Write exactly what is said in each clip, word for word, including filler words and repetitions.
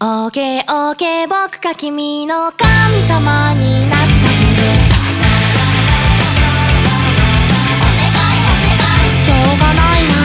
オーケーオーケー僕が君の神様になったけど、しょうがないな、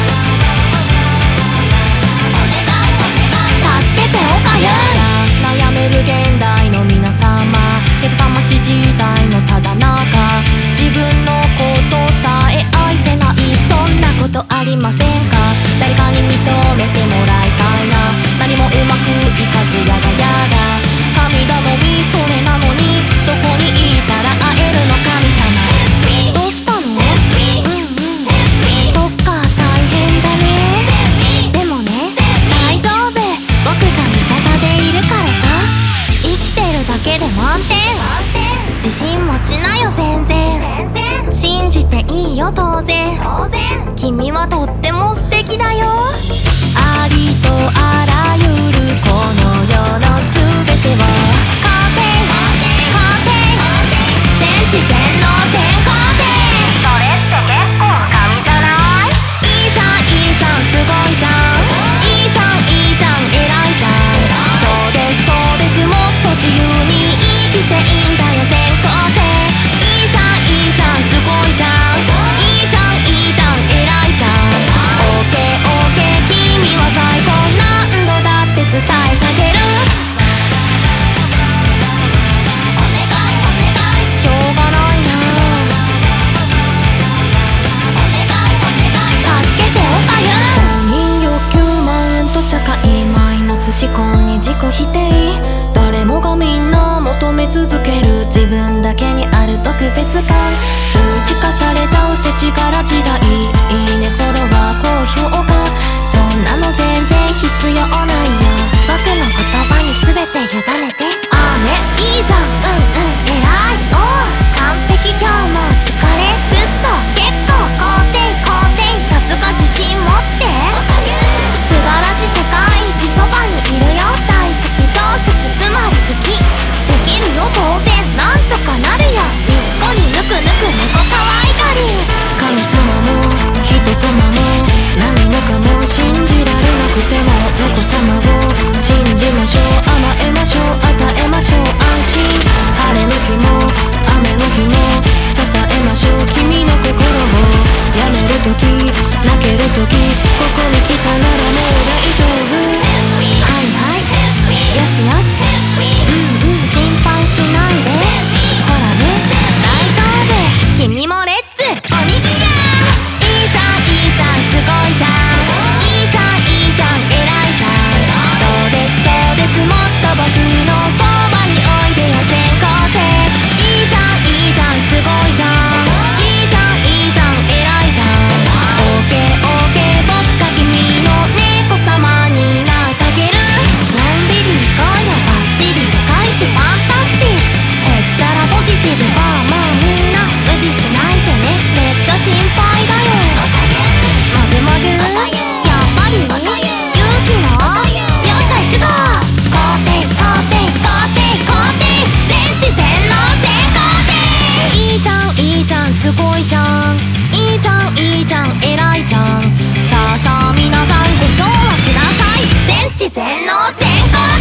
助けておかゆ。悩める現代の皆様、けど魂時代のただ中、自分のことさえ愛せない、そんなことありませんか。誰かに認めてもらいたいな、何もうまくいかずやだやだ、神頼みそれなのに、どこにいたら会えるの神様。どうしたの？うんうんそっか大変だね。でもね大丈夫、僕が味方でいるからさ。生きてるだけで満点、自信持ちなよ全然、信じていいよ当然、君はとっても素敵だよ。ありとあらゆるこの世の全ては肯定肯定、全知全能全肯定。それって結構神じゃない？いいじゃんいいじゃんすごいじゃん、いいじゃんいいじゃん偉いじゃん。そうですそうです、もっと自由に生きていいんだよ全肯定。いいじゃんいいじゃんすごいじゃん、いいじゃんいいじゃん偉いじゃん。オーケーオーケー君は最高、何度だって伝えてあげる。お願いお願い、しょうがないな、お願いお願い、助けておかゆ。承認欲求マウント社会マイナス思考に自己否定、誰もがみんな求め続ける自分だけにある特別感、数値化されちゃう世知辛時代、いいねフォロワー高評価、そんなの全然必要ないよ。僕の言葉に全て委ねて、ああねいいじゃんうんうん偉いおう完璧今日も疲れグッド結構肯定肯定、さすが自信持って素晴らしい世界一そばにいるよ、大好き超好きつまり好きできるよ当然なんとかなるよ、にっこりぬくぬく猫可愛がり。神様も人様も何もかも信じられなくても猫様を信じましょう、甘えましょう与えましょう安心、晴れの日も雨の日も支えましょう君の心を。やめるとき泣けるときここに来たならもう大丈夫、はいはいよしよしうんうん心配しないで、ほらね大丈夫君もレッツおにぎり。いいじゃんいいじゃんすごいじゃん、いいじゃんいいじゃん偉いじゃん。そうですそうです、もっと僕のそばにおいでよ全肯定。いいじゃんいいじゃんすごいじゃん、いいじゃんいいじゃん偉いじゃん。オーケーオーケー僕が君の猫様になってあげる。のんびり行こうよバッチリ世界一ファンタスティック、へっちゃらポジティブはもうみんな無理しないでね、めっちゃ心配だよ。もぐもぐやっぱり勇気のよっしゃ行くぞ、肯定肯定肯定肯定、全知全能全肯定。いいじゃんいいじゃんすごいじゃん、いいじゃんいいじゃん偉いじゃん。さあさあ皆さんご唱和ください、全知全能全肯定。